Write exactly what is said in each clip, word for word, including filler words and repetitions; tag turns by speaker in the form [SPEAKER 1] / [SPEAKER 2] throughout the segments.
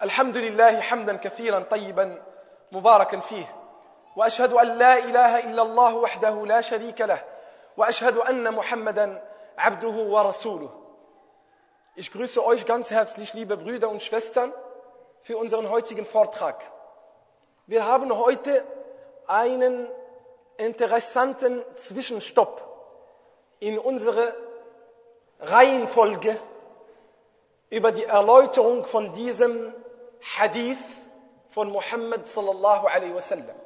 [SPEAKER 1] الحمد لله حمدا كثيرا طيبا مباركا فيه وأشهد أن لا إله إلا الله وحده لا شريك له وأشهد أن محمدا عبده ورسوله. Ich grüße euch ganz herzlich, liebe Brüder und Schwestern, für unseren heutigen Vortrag. Wir haben heute einen interessanten Zwischenstopp in unserer Reihenfolge über die Erläuterung von diesem Hadith von Muhammad sallallahu alaihi wasallam,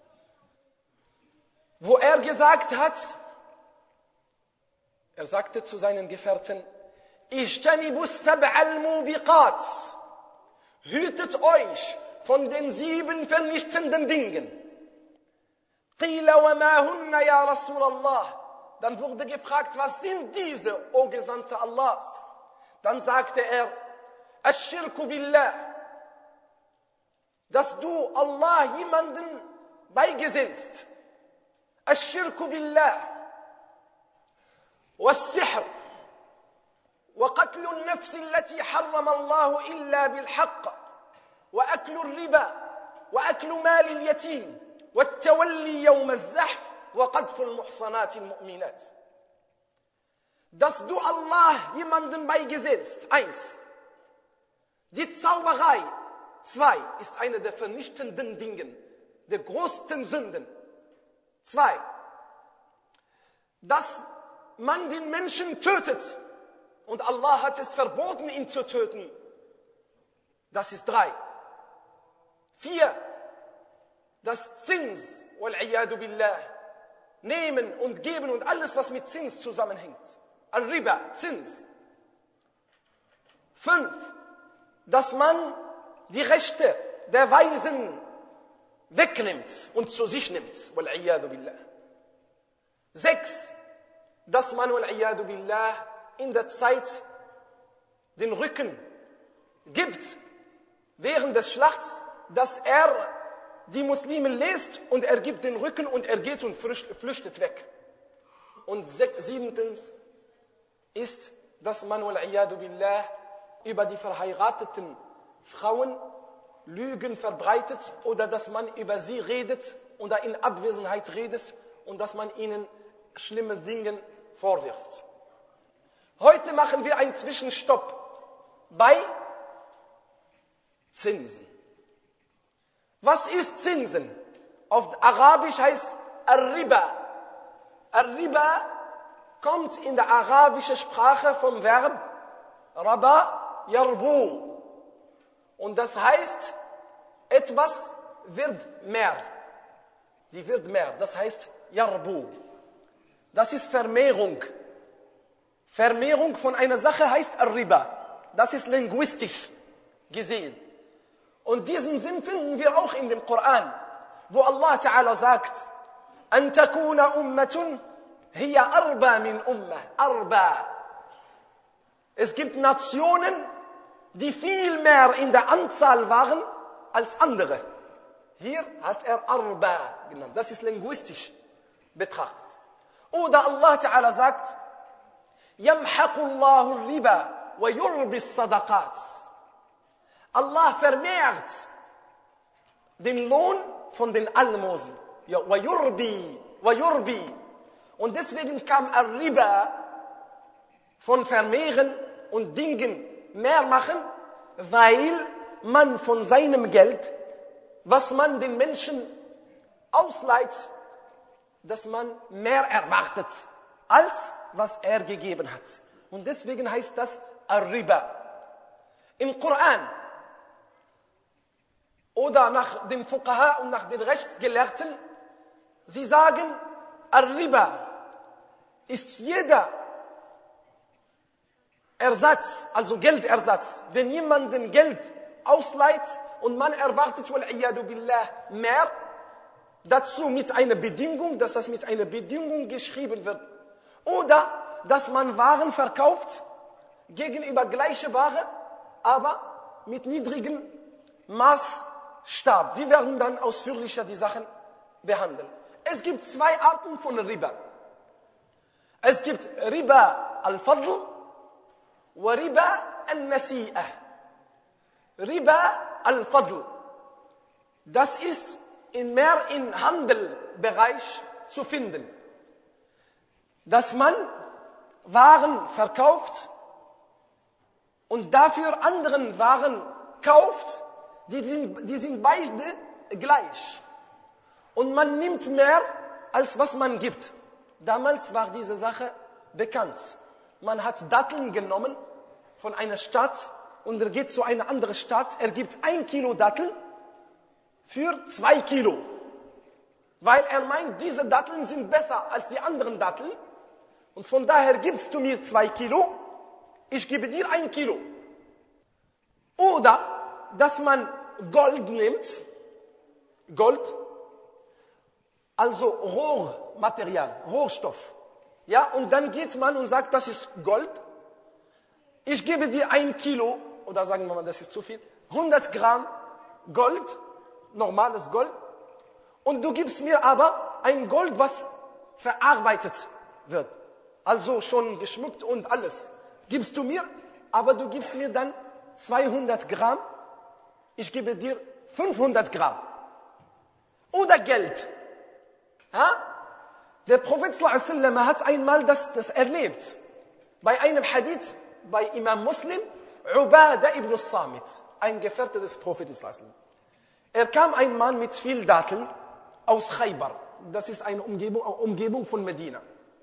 [SPEAKER 1] wo er gesagt hat, er sagte zu seinen Gefährten, Ijtanibu sab'al mubiqat, hütet euch von den sieben vernichtenden Dingen. Qila wa ma hunna ya Rasulallah. Dann wurde gefragt, was sind diese, o Gesandte Allahs? Dann sagte er, Ash-Shirku billah, dass du Allah jemanden beigesetzt. Ash-Shirku billah, was-Sihr, وقتل النفس التي حرم الله إلا بالحق وأكل الربا وأكل مال اليتيم والتولي يوم الزحف وقذف المحصنات المؤمنات. Dass du Allah jemandem beigesetzt. Eins. Die Zauberei. Zwei. Ist eine der vernichtenden Dinge, der größten Sünden. Zwei. Dass man den Menschen tötet. Und Allah hat es verboten, ihn zu töten. Das ist drei. Vier. Das Zins, wal-iyadu billah, nehmen und geben und alles, was mit Zins zusammenhängt. Al-Riba, Zins. Fünf. Dass man die Rechte der Weisen wegnimmt und zu sich nimmt. Wal-iyadu billah. Sechs. Dass man, wal-iyadu billah, in der Zeit den Rücken gibt, während des Schlachts, dass er die Muslimen lässt und er gibt den Rücken und er geht und flüchtet weg. Und siebentens ist, dass man, wal-iyadu billah, über die verheirateten Frauen Lügen verbreitet oder dass man über sie redet oder in Abwesenheit redet und dass man ihnen schlimme Dinge vorwirft. Heute machen wir einen Zwischenstopp bei Zinsen. Was ist Zinsen? Auf Arabisch heißt Ar-Riba. Ar-Riba kommt in der arabischen Sprache vom Verb Raba yarbu. Und das heißt, etwas wird mehr. Die wird mehr. Das heißt yarbu. Das ist Vermehrung. Vermehrung von einer Sache heißt Ar-Riba. Das ist linguistisch gesehen. Und diesen Sinn finden wir auch in dem Koran, wo Allah Ta'ala sagt, An takuna ummatun hiya arba min ummah. Arba. Es gibt Nationen, die viel mehr in der Anzahl waren als andere. Hier hat er Arba genannt. Das ist linguistisch betrachtet. Oder Allah Ta'ala sagt, Yamhaqu Allahu riba wa yurbi sadaqat. Allah vermehrt den Lohn von den Almosen. Ja, wa yurbi, wa yurbi. Und deswegen kam Ar-Riba von vermehren und Dingen mehr machen, weil man von seinem Geld, was man den Menschen ausleiht, dass man mehr erwartet, als was er gegeben hat. Und deswegen heißt das Ar-Riba. Im Koran oder nach dem Fuqaha und nach den Rechtsgelehrten, sie sagen, Ar-Riba ist jeder Ersatz, also Geldersatz. Wenn jemanden Geld ausleiht und man erwartet, wal-iyadu billah, mehr, dazu mit einer Bedingung, dass das mit einer Bedingung geschrieben wird. Oder, dass man Waren verkauft, gegenüber gleiche Ware, aber mit niedrigem Maßstab. Wir werden dann ausführlicher die Sachen behandeln. Es gibt zwei Arten von Riba. Es gibt Riba al-Fadl wa Riba al-Nasi'ah. Riba al-Fadl. Das ist in mehr im Handelbereich zu finden. Dass man Waren verkauft und dafür anderen Waren kauft, die sind, die sind beide gleich. Und man nimmt mehr, als was man gibt. Damals war diese Sache bekannt. Man hat Datteln genommen von einer Stadt und er geht zu einer anderen Stadt. Er gibt ein Kilo Datteln für zwei Kilo. Weil er meint, diese Datteln sind besser als die anderen Datteln. Und von daher gibst du mir zwei Kilo, ich gebe dir ein Kilo. Oder, dass man Gold nimmt, Gold, also Rohrmaterial, Rohstoff. Ja, und dann geht man und sagt, das ist Gold. Ich gebe dir ein Kilo, oder sagen wir mal, das ist zu viel, hundert Gramm Gold, normales Gold. Und du gibst mir aber ein Gold, was verarbeitet wird. Also schon geschmückt und alles. Gibst du mir, aber du gibst mir dann zweihundert Gramm. Ich gebe dir fünfhundert Gramm. Oder Geld. Ja? Der Prophet sallallahu alaihi wasallam hat einmal das, das erlebt. Bei einem Hadith, bei Imam Muslim, Ubadah ibn Samit, ein Gefährte des Propheten sallallahu alaihi wasallam. Er kam ein Mann mit viel Datteln aus Khaybar. Das ist eine Umgebung, Umgebung von Medina.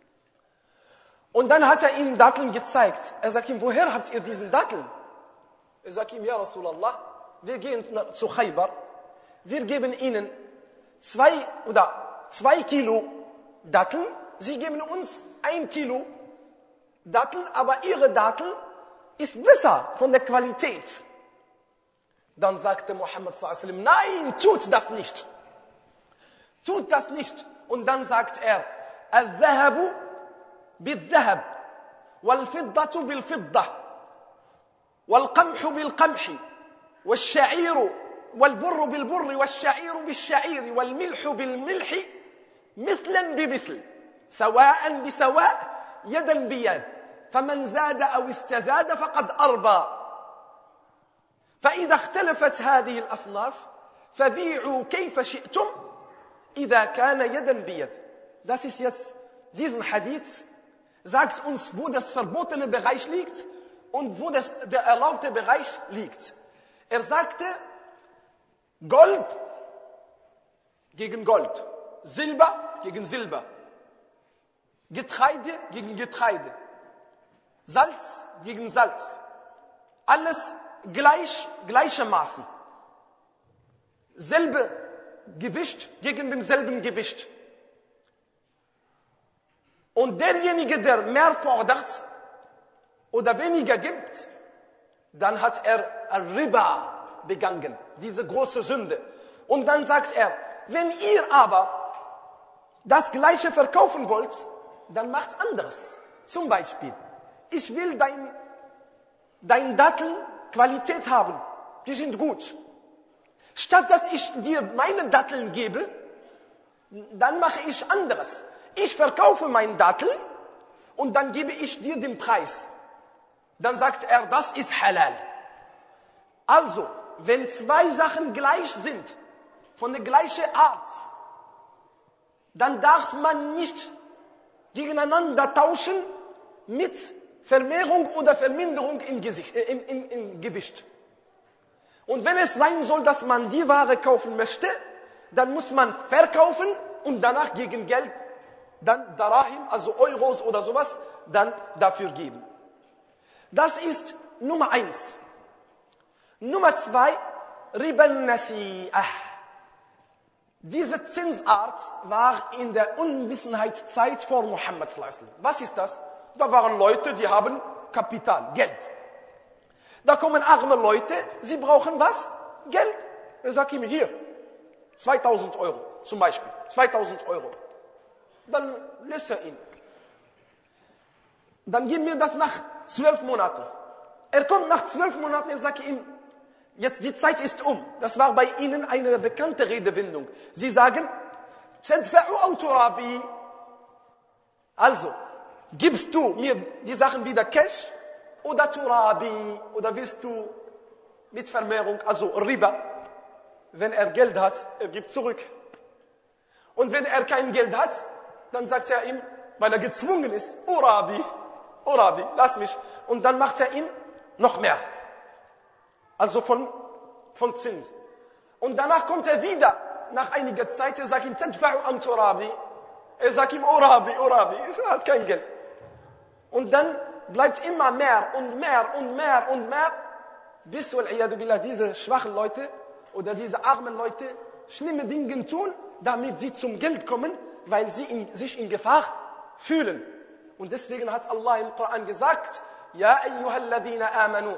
[SPEAKER 1] Und dann hat er ihm Datteln gezeigt. Er sagt ihm, woher habt ihr diesen Datteln? Er sagt ihm, ja Rasulallah, wir gehen zu Khaybar. Wir geben ihnen zwei oder zwei Kilo Datteln. Sie geben uns ein Kilo Datteln, aber ihre Datteln ist besser von der Qualität. Dann sagte Muhammad sallallahu alaihi wasallam, nein, tut das nicht. Tut das nicht. Und dann sagt er, al-Dhahabu بالذهب والفضة بالفضة والقمح بالقمح والشعير والبر بالبر والشعير بالشعير والملح بالملح مثلا بمثل سواء بسواء يدا بيد فمن زاد أو استزاد فقد أربى فإذا اختلفت هذه الأصناف فبيعوا كيف شئتم إذا كان يدا بيد. Das ist jetzt diesen Hadith sagt uns, wo das verbotene Bereich liegt und wo das, der erlaubte Bereich liegt. Er sagte, Gold gegen Gold, Silber gegen Silber, Getreide gegen Getreide, Salz gegen Salz. Alles gleich, gleichermaßen. Selbe Gewicht gegen denselben Gewicht. Und derjenige, der mehr fordert oder weniger gibt, dann hat er Riba begangen, diese große Sünde. Und dann sagt er, wenn ihr aber das Gleiche verkaufen wollt, dann macht anderes. Zum Beispiel, ich will dein, dein Datteln Qualität haben, die sind gut. Statt dass ich dir meine Datteln gebe, dann mache ich anderes. Ich verkaufe meinen Datteln und dann gebe ich dir den Preis. Dann sagt er, das ist halal. Also, wenn zwei Sachen gleich sind, von der gleichen Art, dann darf man nicht gegeneinander tauschen mit Vermehrung oder Verminderung im, Gesicht, äh, im, im, im Gewicht. Und wenn es sein soll, dass man die Ware kaufen möchte, dann muss man verkaufen und danach gegen Geld dann Darahim, also Euros oder sowas, dann dafür geben. Das ist Nummer eins. Nummer zwei, Riban Nasi'ah. Diese Zinsart war in der Unwissenheitszeit vor Muhammad sallallahu alaihi wasallam. Was ist das? Da waren Leute, die haben Kapital, Geld. Da kommen arme Leute, sie brauchen was? Geld. Er sagt ihm, hier, zweitausend Euro zum Beispiel, zweitausend Euro. Dann lässt er ihn. Dann gib mir das nach zwölf Monaten. Er kommt nach zwölf Monaten, er sagt ihm, jetzt die Zeit ist um. Das war bei ihnen eine bekannte Redewendung. Sie sagen, Tadfa'u aw turabi. Also, gibst du mir die Sachen wieder Cash oder Turabi? Oder willst du mit Vermehrung, also Riba. Wenn er Geld hat, er gibt zurück. Und wenn er kein Geld hat, dann sagt er ihm, weil er gezwungen ist, O Rabbi, O Rabbi, lass mich. Und dann macht er ihm noch mehr. Also von, von Zins. Und danach kommt er wieder, nach einiger Zeit, er sagt ihm, Tadfa'u am Turabi. Er sagt ihm, O Rabbi, O Rabbi, ich habe kein Geld. Und dann bleibt immer mehr und mehr und mehr und mehr, bis, wal-iyadu billah, diese schwachen Leute oder diese armen Leute schlimme Dinge tun, damit sie zum Geld kommen, weil sie in, sich in Gefahr fühlen. Und deswegen hat Allah im Koran gesagt, Ja ayyuhalladhina amanu,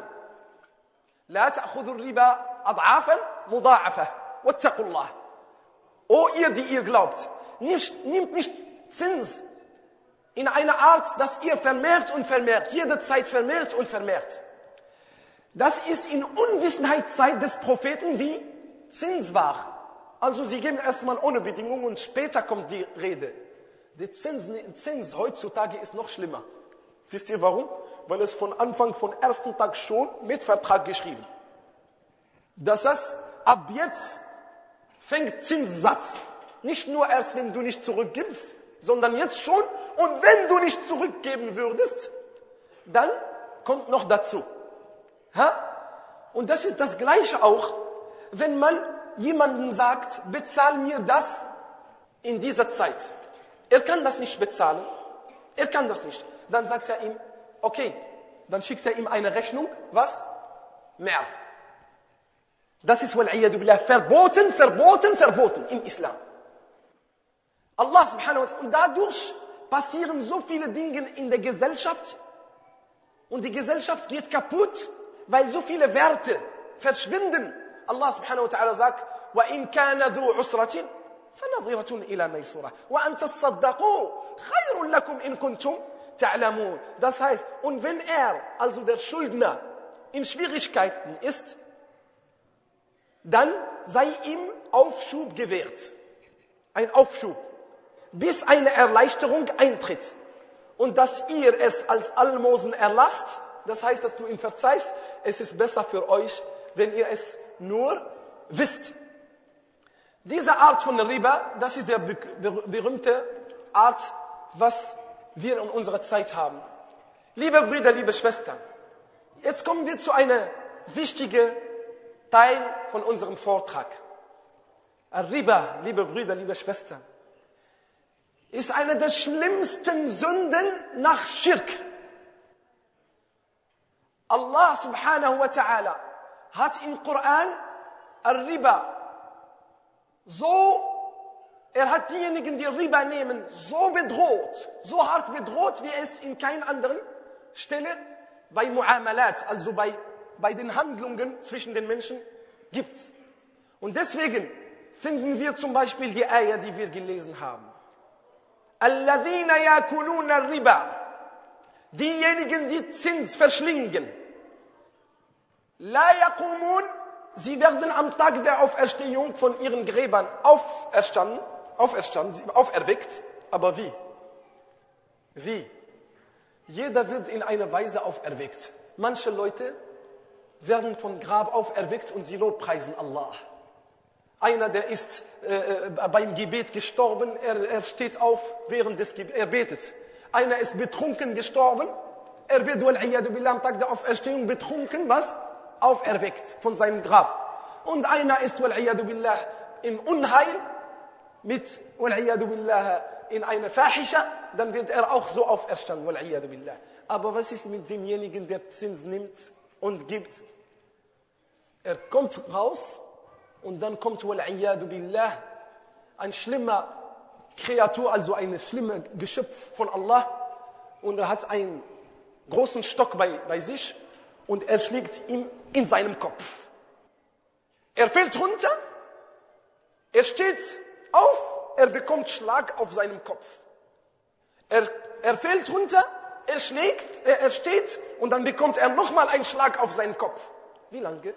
[SPEAKER 1] la ta'khudhu riba ad'afan mudha'afa, wattaqullah. O ihr, die ihr glaubt, nicht, nehmt nicht Zins in einer Art, dass ihr vermehrt und vermehrt, jederzeit vermehrt und vermehrt. Das ist in Unwissenheitszeit des Propheten wie Zins war. Also sie geben erstmal ohne Bedingungen und später kommt die Rede. Der Zins, Zins heutzutage ist noch schlimmer. Wisst ihr warum? Weil es von Anfang, von ersten Tag schon mit Vertrag geschrieben. Das heißt, ab jetzt fängt Zinssatz. Nicht nur erst, wenn du nicht zurückgibst, sondern jetzt schon. Und wenn du nicht zurückgeben würdest, dann kommt noch dazu. Ha? Und das ist das Gleiche auch, wenn man jemandem sagt, bezahl mir das in dieser Zeit. Er kann das nicht bezahlen. Er kann das nicht. Dann sagt er ihm, okay, dann schickt er ihm eine Rechnung, was? Mehr. Das ist wal-iyadu billah verboten, verboten, verboten im Islam. Allah subhanahu wa ta'ala, und dadurch passieren so viele Dinge in der Gesellschaft und die Gesellschaft geht kaputt, weil so viele Werte verschwinden. Allah subhanahu wa ta'ala sagt, وَإِنْ كَانَ ذُو عُسْرَةٍ فَنَظِرَةٌ إِلَى مَيْسُورَةٍ وَأَنْ تَصَّدَّقُوا خَيْرٌ لَكُمْ إِن كُنْتُمْ تَعْلَمُونَ. Das heißt, und wenn er, also der Schuldner, in Schwierigkeiten ist, dann sei ihm Aufschub gewährt. Ein Aufschub, bis eine Erleichterung eintritt. Und dass ihr es als Almosen erlasst, das heißt, dass du ihm verzeihst, es ist besser für euch, wenn ihr es nur wisst. Diese Art von Riba, das ist der berühmte Art, was wir in unserer Zeit haben. Liebe Brüder, liebe Schwestern, jetzt kommen wir zu einem wichtigen Teil von unserem Vortrag. Riba, liebe Brüder, liebe Schwestern, ist eine der schlimmsten Sünden nach Schirk. Allah subhanahu wa ta'ala hat im Koran Riba so, er hat diejenigen, die Riba nehmen, so bedroht, so hart bedroht, wie es in keiner anderen Stelle bei Muamalat, also bei, bei den Handlungen zwischen den Menschen gibt. Und deswegen finden wir zum Beispiel die Ayah, die wir gelesen haben. Alladhina yakuluna riba. Diejenigen, die Zins verschlingen. La yaqumun. Sie werden am Tag der Auferstehung von ihren Gräbern auferstanden, auferstanden, auferweckt. Aber wie? Wie? Jeder wird in einer Weise auferweckt. Manche Leute werden vom Grab auferweckt und sie lobpreisen Allah. Einer, der ist äh, beim Gebet gestorben, er, er steht auf während des Gebets, er betet. Einer ist betrunken gestorben, er wird wal-iyadu billah am Tag der Auferstehung betrunken, was? Auferweckt von seinem Grab. Und einer ist wal-iyadu billah im Unheil, mit wal-iyadu billah in einer Fahisha, dann wird er auch so auferstanden, wal-iyadu billah. Aber was ist mit demjenigen, der Zins nimmt und gibt? Er kommt raus und dann kommt wal-iyadu billah ein schlimmer Kreatur, also ein schlimmer Geschöpf von Allah, und er hat einen großen Stock bei, bei sich und er schlägt ihm in seinem Kopf. Er fällt runter, er steht auf, er bekommt Schlag auf seinem Kopf. Er, er fällt runter, er schlägt, er, er steht und dann bekommt er nochmal einen Schlag auf seinen Kopf. Wie lange?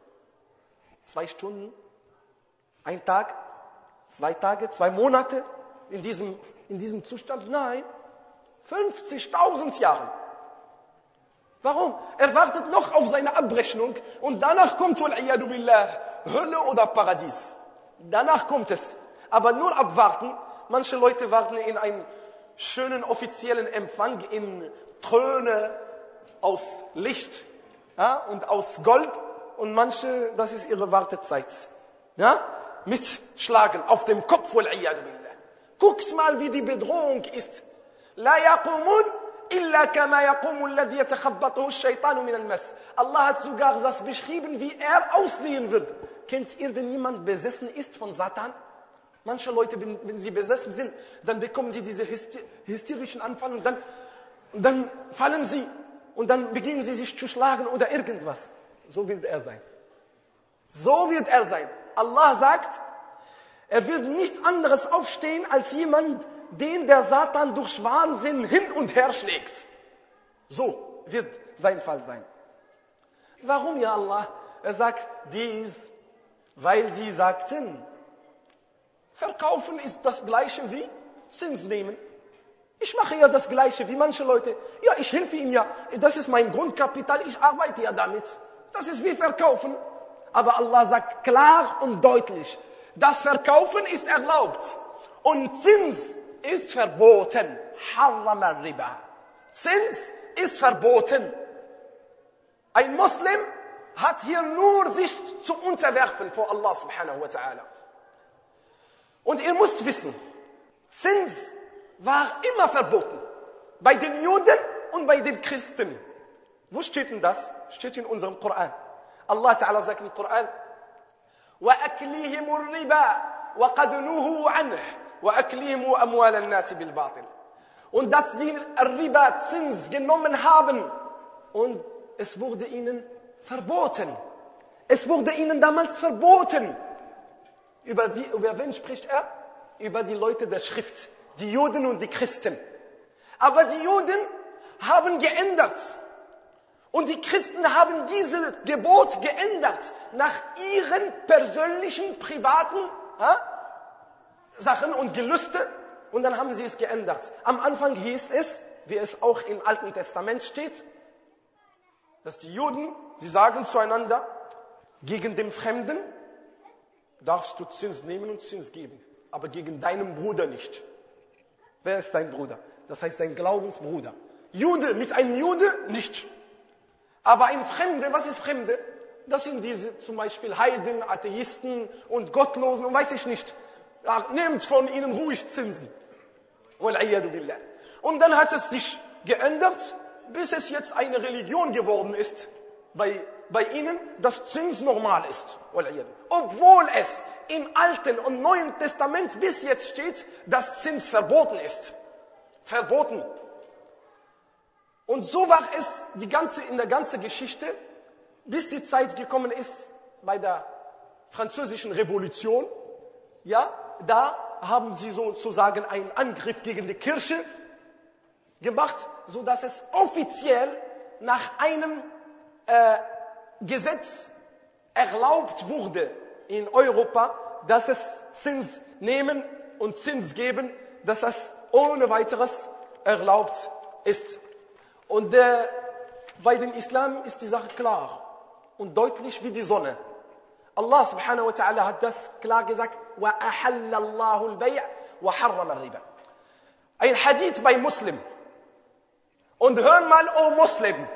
[SPEAKER 1] Zwei Stunden? Ein Tag? Zwei Tage? Zwei Monate? In diesem, in diesem Zustand? Nein. fünfzigtausend Jahre. Warum? Er wartet noch auf seine Abrechnung und danach kommt wal-iyadu billah, Hölle oder Paradies. Danach kommt es. Aber nur abwarten. Manche Leute warten in einen schönen offiziellen Empfang in Throne aus Licht, ja, und aus Gold. Und manche, das ist ihre Wartezeit. Ja? Mit Schlagen auf dem Kopf. wal-iyadu billah. Guck's mal, wie die Bedrohung ist. La yaqumun illa kama yaqumu alladhi yatakhabbathu ash-shaytanu min al-mas. Allah hat sogar das beschrieben, wie er aussehen wird. Kennt ihr, wenn jemand besessen ist von Satan? Manche Leute, wenn, wenn sie besessen sind, dann bekommen sie diese hysterischen Anfall und dann, und dann fallen sie und dann beginnen sie sich zu schlagen oder irgendwas. So wird er sein. So wird er sein. Allah sagt, er wird nichts anderes aufstehen als jemand, den der Satan durch Wahnsinn hin und her schlägt. So wird sein Fall sein. Warum, ja Allah? Er sagt dies, weil sie sagten, verkaufen ist das Gleiche wie Zins nehmen. Ich mache ja das Gleiche wie manche Leute. Ja, ich helfe ihm ja. Das ist mein Grundkapital. Ich arbeite ja damit. Das ist wie verkaufen. Aber Allah sagt klar und deutlich, das Verkaufen ist erlaubt. Und Zins ist verboten. Harram al-Riba. Zins ist verboten. Ein Muslim hat hier nur sich zu unterwerfen vor Allah subhanahu wa ta'ala. Und ihr müsst wissen, Zins war immer verboten. Bei den Juden und bei den Christen. Wo steht denn das? Steht in unserem Koran. Allah Ta'ala sagt im Koran, وَأَكْلِهِمُ الرِّبَا وَقَدْ نُهُوا عَنْهُ وَأَكْلِهِمُ أَمْوَالَ النَّاسِ بِالْبَاطِلِ. Und dass sie Riba, Zins genommen haben und es wurde ihnen verboten. Es wurde ihnen damals verboten. Über, wie, über wen spricht er? Über die Leute der Schrift, die Juden und die Christen. Aber die Juden haben geändert. Und die Christen haben dieses Gebot geändert nach ihren persönlichen, privaten ha, Sachen und Gelüste. Und dann haben sie es geändert. Am Anfang hieß es, wie es auch im Alten Testament steht, dass die Juden, sie sagen zueinander, gegen den Fremden darfst du Zins nehmen und Zins geben, aber gegen deinen Bruder nicht. Wer ist dein Bruder? Das heißt dein Glaubensbruder. Jude mit einem Jude nicht. Aber ein Fremde, was ist Fremde? Das sind diese zum Beispiel Heiden, Atheisten und Gottlosen und weiß ich nicht. Ja, nehmt von ihnen ruhig Zinsen. Wal-iyadu billah. Und dann hat es sich geändert, bis es jetzt eine Religion geworden ist bei, bei ihnen, dass Zins normal ist. Obwohl es im Alten und Neuen Testament bis jetzt steht, dass Zins verboten ist. Verboten. Und so war es die ganze, in der ganzen Geschichte, bis die Zeit gekommen ist bei der französischen Revolution. Ja, da haben sie sozusagen einen Angriff gegen die Kirche gemacht, so dass es offiziell nach einem äh, Gesetz erlaubt wurde in Europa, dass es Zins nehmen und Zins geben, dass das ohne weiteres erlaubt ist. Und äh, bei den Islam ist die Sache klar und deutlich wie die Sonne. Allah subhanahu wa ta'ala hat das klar gesagt, وَأَحَلَّ اللَّهُ الْبَيْعَ وَحَرَّمَ الرِّبَى. Ein Hadith bei Muslim. Und hör mal, oh Muslim.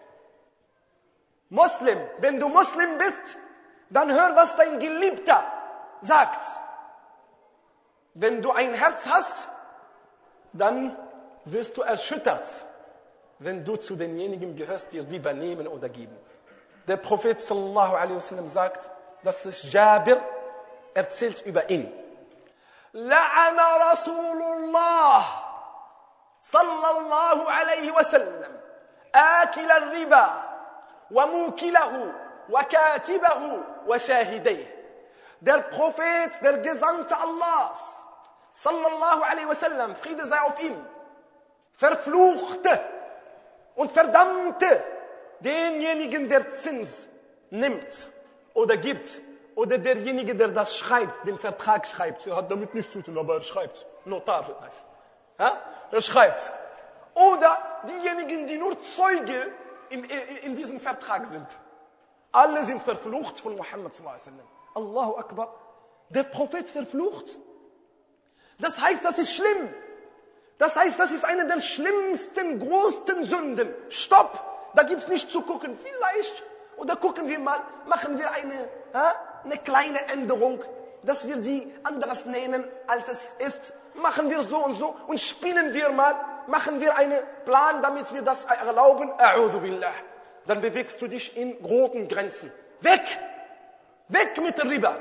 [SPEAKER 1] Muslim, wenn du Muslim bist, dann hör, was dein Geliebter sagt. Wenn du ein Herz hast, dann wirst du erschüttert, wenn du zu denjenigen gehörst, die Riba nehmen oder geben. Der Prophet sallallahu alaihi wasallam sagt, das ist Jabir, erzählt über ihn. La'ana Rasulullah sallallahu alaihi wasallam akil al-riba wa mukilahu wa katibahu wa shahidayh. Der Prophet, der Gesandte Allahs sallallahu alaihi wasallam, Friede sei auf ihm, verfluchte und verdammte denjenigen, der Zins nimmt oder gibt, oder derjenige, der das schreibt, den Vertrag schreibt. Er hat damit nichts zu tun, aber er schreibt. Notar vielleicht. Ja? Er schreibt. Oder diejenigen, die nur Zeuge in, in, in diesem Vertrag sind. Alle sind verflucht von Muhammad sallallahu alaihi wasallam. Allahu Akbar. Der Prophet verflucht. Das heißt, das ist schlimm. Das heißt, das ist eine der schlimmsten, größten Sünden. Stopp! Da gibt's nicht zu gucken. Vielleicht, oder gucken wir mal, machen wir eine, äh, eine kleine Änderung, dass wir die anderes nennen, als es ist. Machen wir so und so und spielen wir mal, machen wir einen Plan, damit wir das erlauben. A'udhu billah. Dann bewegst du dich in roten Grenzen. Weg! Weg mit der Riba!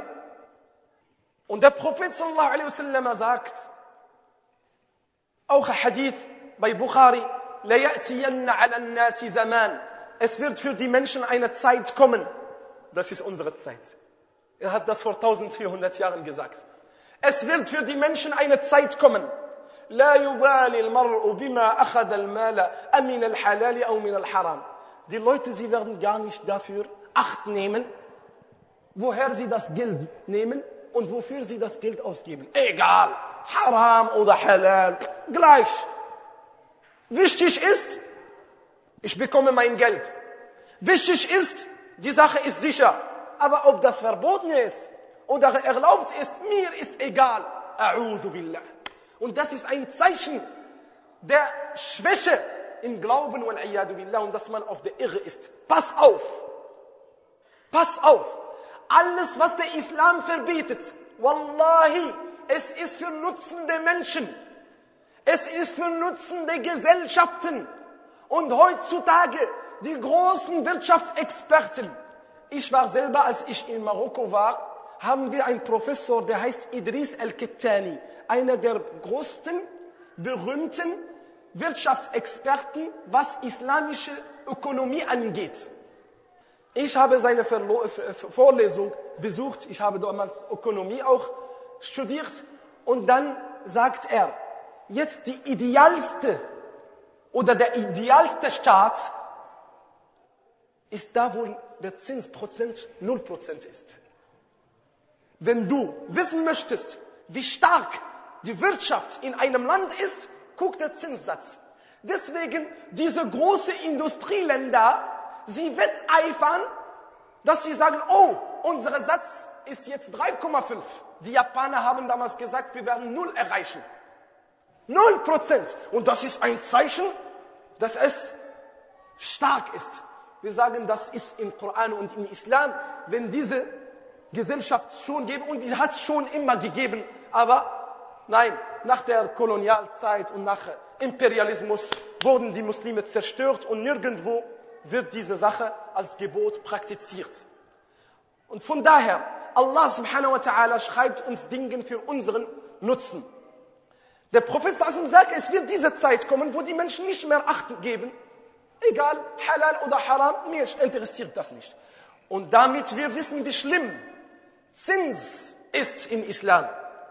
[SPEAKER 1] Und der Prophet sallallahu alaihi wasallam sagt, auch ein Hadith bei Bukhari, la ya'tiyanna 'ala an-nasi zaman. Es wird für die Menschen eine Zeit kommen. Das ist unsere Zeit. Er hat das vor eintausendvierhundert Jahren gesagt. Es wird für die Menschen eine Zeit kommen. La yubali al-mar'u bima akhadha al-mala amin al-halal aw min al-haram. Die Leute, sie werden gar nicht dafür Acht nehmen, woher sie das Geld nehmen und wofür sie das Geld ausgeben. Egal, Haram oder Halal, gleich. Wichtig ist, ich bekomme mein Geld. Wichtig ist, die Sache ist sicher. Aber ob das verboten ist oder erlaubt ist, mir ist egal. A'udhu billah. Und das ist ein Zeichen der Schwäche im Glauben wal-'iyadu billah und dass man auf der Irre ist. Pass auf. Pass auf. Alles, was der Islam verbietet, wallahi, es ist für Nutzen der Menschen. Es ist für Nutzen der Gesellschaften. Und heutzutage, die großen Wirtschaftsexperten. Ich war selber, als ich in Marokko war, haben wir einen Professor, der heißt Idris al-Kittani. Einer der größten, berühmten Wirtschaftsexperten, was islamische Ökonomie angeht. Ich habe seine Verlo- Vorlesung besucht. Ich habe damals Ökonomie auch studiert. Und dann sagt er, jetzt die idealste oder der idealste Staat ist da, wo der Zinsprozent null Prozent ist. Wenn du wissen möchtest, wie stark die Wirtschaft in einem Land ist, guck der Zinssatz. Deswegen diese großen Industrieländer, sie wetteifern, dass sie sagen, oh, unser Satz ist jetzt drei Komma fünf. Die Japaner haben damals gesagt, wir werden null erreichen. Null Prozent. Und das ist ein Zeichen, dass es stark ist. Wir sagen, das ist im Koran und im Islam, wenn diese Gesellschaft schon geben, und die hat es schon immer gegeben, aber nein, nach der Kolonialzeit und nach Imperialismus wurden die Muslime zerstört und nirgendwo wird diese Sache als Gebot praktiziert. Und von daher, Allah subhanahu wa ta'ala schreibt uns Dinge für unseren Nutzen. Der Prophet sagt, es wird diese Zeit kommen, wo die Menschen nicht mehr Acht geben. Egal, Halal oder Haram, mir interessiert das nicht. Und damit wir wissen, wie schlimm Zins ist im Islam.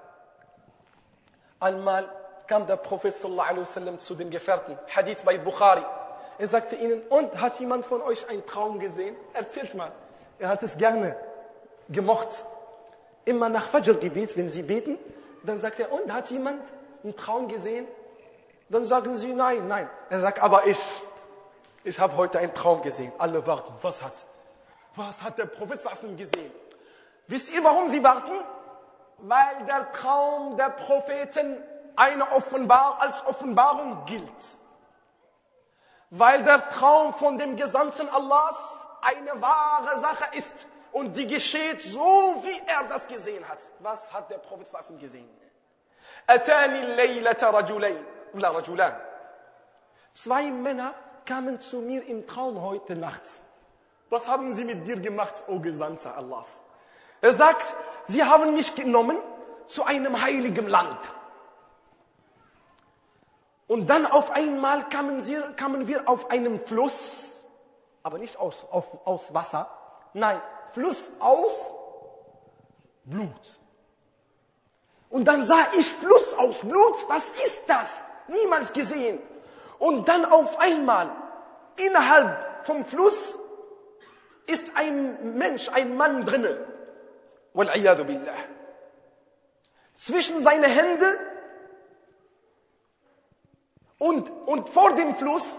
[SPEAKER 1] Einmal kam der Prophet sallallahu alaihi wasallam zu den Gefährten, Hadith bei Bukhari. Er sagte ihnen, und hat jemand von euch einen Traum gesehen? Erzählt mal. Er hat es gerne gemocht. Immer nach Fajr-Gebet, wenn sie beten, dann sagt er, und hat jemand einen Traum gesehen? Dann sagen sie, nein, nein. Er sagt, aber ich, ich habe heute einen Traum gesehen. Alle warten, was hat, was hat der Prophet gesehen? Wisst ihr, warum sie warten? Weil der Traum der Propheten eine Offenbar- als Offenbarung gilt. Weil der Traum von dem Gesandten Allahs eine wahre Sache ist und die geschieht so, wie er das gesehen hat. Was hat der Prophet gesehen? Atani laylata rajulayn oder rajulan. Zwei Männer kamen zu mir im Traum heute Nacht. Was haben sie mit dir gemacht, o Gesandter Allahs? Er sagt, sie haben mich genommen zu einem heiligen Land. Und dann auf einmal kamen, sie, kamen wir auf einen Fluss, aber nicht aus, auf, aus Wasser, nein, Fluss aus Blut. Und dann sah ich Fluss aus Blut, was ist das? Niemals gesehen. Und dann auf einmal, innerhalb vom Fluss, ist ein Mensch, ein Mann drinne. Wal-'iyadu billah. Zwischen seine Hände und, und vor dem Fluss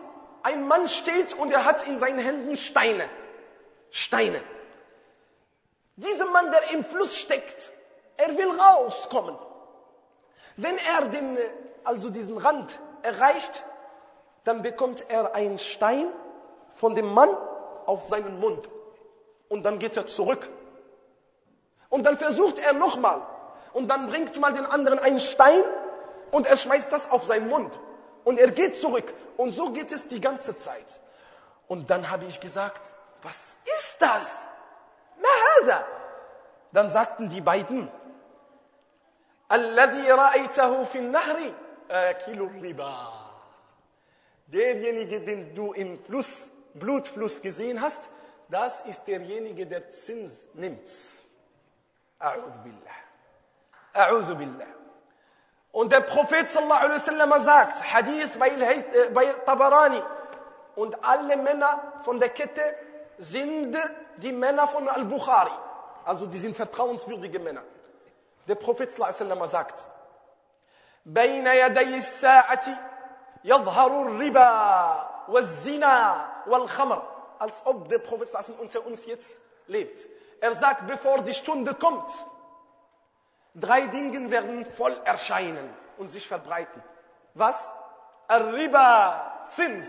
[SPEAKER 1] ein Mann steht und er hat in seinen Händen Steine. Steine. Dieser Mann, der im Fluss steckt, er will rauskommen. Wenn er den, also diesen Rand erreicht, dann bekommt er einen Stein von dem Mann auf seinen Mund. Und dann geht er zurück. Und dann versucht er nochmal. Und dann bringt mal den anderen einen Stein und er schmeißt das auf seinen Mund. Und er geht zurück. Und so geht es die ganze Zeit. Und dann habe ich gesagt, was ist das? Mahada. Dann sagten die beiden, Alladhi ra'aytahu fin nahri akilu riba. Derjenige, den du im Fluss, Blutfluss gesehen hast, das ist derjenige, der Zins nimmt. A'udhu billah. A'udhu billah. Und der Prophet sallallahu alaihi wasallam sagt, Hadith bei, äh, bei Tabarani, und alle Männer von der Kette sind die Männer von Al-Bukhari. Also die sind vertrauenswürdige Männer. Der Prophet sallallahu alaihi wasallam sagt, بين يدي الساعة يظهر الربا والزنا والخمر. Als ob der Prophet sallallahu alaihi wasallam unter uns jetzt lebt. Er sagt, bevor die Stunde kommt, drei Dinge werden voll erscheinen und sich verbreiten. Was? Al-Riba, Zins.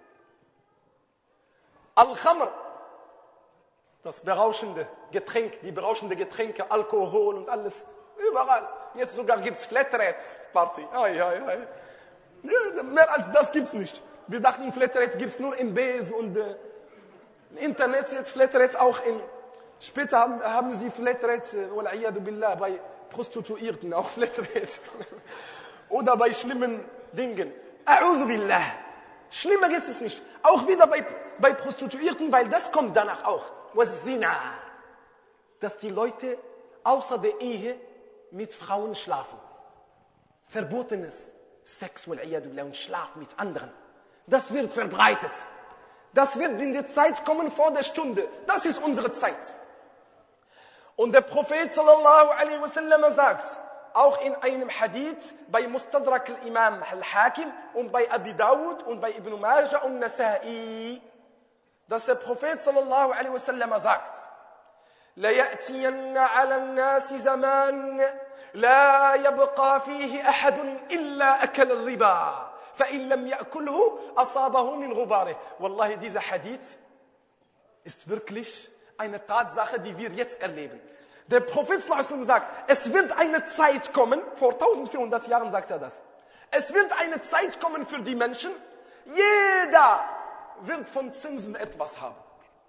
[SPEAKER 1] Al-Khamr, das berauschende Getränk, die berauschende Getränke, Alkohol und alles, überall. Jetzt sogar gibt's Flatrate-Party. Ai, ai, ai. Ja, mehr als das gibt's nicht. Wir dachten, Flatrate gibt's nur in Bs und äh, im Internet, jetzt Flatrate auch in... Später haben, haben sie Flatrate, wal'iyadu billah, bei Prostituierten, auch Flatrate. Oder bei schlimmen Dingen. A'udhu billah. Schlimmer ist es nicht. Auch wieder bei, bei Prostituierten, weil das kommt danach auch. Was Zina. Dass die Leute außer der Ehe mit Frauen schlafen. Verbotenes Sex, wal'iyadu billah, und Schlaf mit anderen. Das wird verbreitet. Das wird in die Zeit kommen vor der Stunde. Das ist unsere Zeit. Und der Prophet sallallahu alaihi wasallam sagt, auch in einem Hadith bei Mustadrak al-Imam al-Hakim und bei Abi Dawud und bei Ibn Majah und Nasa'i, dass der Prophet sallallahu alaihi wasallam sagt, لا يأتين على الناس زمان لا يبقى فيه أحد إلا أكل الربا فإن لم يأكله أصابه من غباره. Wallahi, dieser Hadith ist wirklich eine Tatsache, die wir jetzt erleben. Der Prophet sallallahu alaihi wasallam sagt, es wird eine Zeit kommen, vor eintausendvierhundert Jahren sagt er das, es wird eine Zeit kommen für die Menschen, jeder wird von Zinsen etwas haben.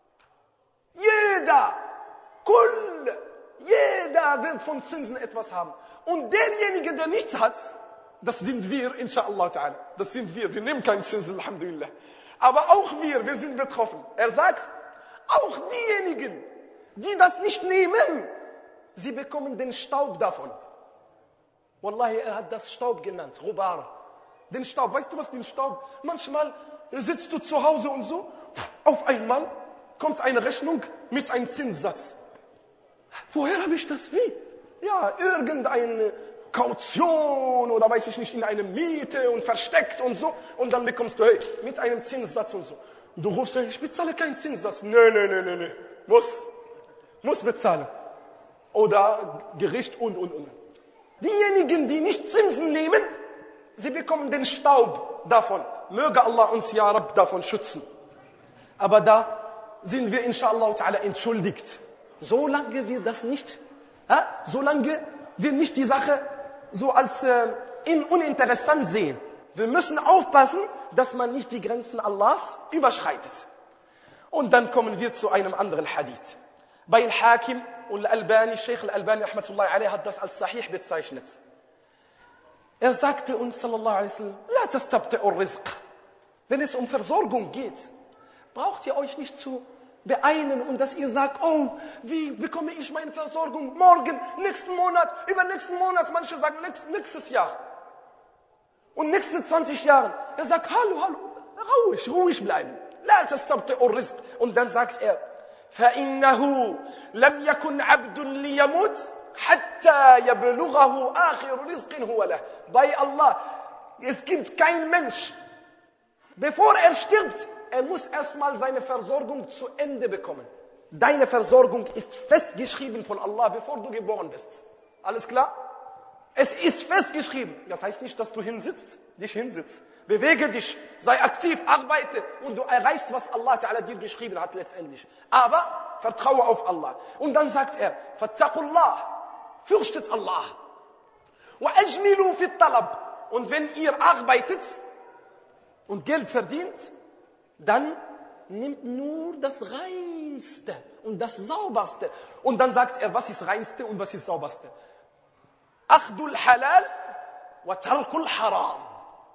[SPEAKER 1] Jeder, kull, jeder wird von Zinsen etwas haben. Und derjenige, der nichts hat, das sind wir, inshallah ta'ala. Das sind wir. Wir nehmen keinen Zinsen, alhamdulillah. Aber auch wir, wir sind betroffen. Er sagt, auch diejenigen, die das nicht nehmen, sie bekommen den Staub davon. Wallahi, er hat das Staub genannt, Rubar. Den Staub, weißt du was, den Staub? Manchmal sitzt du zu Hause und so, auf einmal kommt eine Rechnung mit einem Zinssatz. Woher habe ich das? Wie? Ja, irgendeine Kaution oder weiß ich nicht, in einer Miete und versteckt und so. Und dann bekommst du, hey, mit einem Zinssatz und so. Und du rufst, ich bezahle keinen Zinssatz. Nein, nein, nein, nein, nein. Muss, muss bezahlen. Oder Gericht und, und, und. Diejenigen, die nicht Zinsen nehmen, sie bekommen den Staub davon. Möge Allah uns, ja Rabb, davon schützen. Aber da sind wir, inshallah ta'ala, entschuldigt. Solange wir das nicht, äh, solange wir nicht die Sache so als äh, uninteressant sehen. Wir müssen aufpassen, dass man nicht die Grenzen Allahs überschreitet. Und dann kommen wir zu einem anderen Hadith. Bei Al-Hakim und Al-Albani, Sheikh Al-Albani, rahmatullahi alayhi, hat das als Sahih bezeichnet. Er sagte uns, sallallahu alaihi wasallam, la tastabti'u rizq. Wenn es um Versorgung geht, braucht ihr euch nicht zu beeilen und dass ihr sagt, oh, wie bekomme ich meine Versorgung morgen, nächsten Monat, übernächsten Monat, manche sagen nächstes Jahr und nächste zwanzig Jahre. Er sagt, hallo, hallo, ruhig, ruhig bleiben. La tastabti'u rizq. Und dann sagt er, فَإِنَّهُ لَمْ يَكُنْ عَبْدٌ لِيَمُتْ حَتَّى يَبْلُغَهُ آخِرُ رِزْقٍ هُوَ لَهُ. Bei Allah, es gibt keinen Mensch, Bevor er stirbt, er muss erstmal seine Versorgung zu Ende bekommen. Deine Versorgung ist festgeschrieben von Allah, bevor du geboren bist. Alles klar? Es ist festgeschrieben. Das heißt nicht, dass du hinsitzt, dich hinsitzt. Bewege dich, sei aktiv, arbeite und du erreichst, was Allah Ta'ala dir geschrieben hat letztendlich. Aber vertraue auf Allah. Und dann sagt er, Fattaqullah, fürchtet Allah. Wa ajmilu fit talab. Und wenn ihr arbeitet und Geld verdient, dann nimmt nur das Reinste und das Sauberste. Und dann sagt er, was ist Reinste und was ist Sauberste? Achdul halal wa tarkul haram.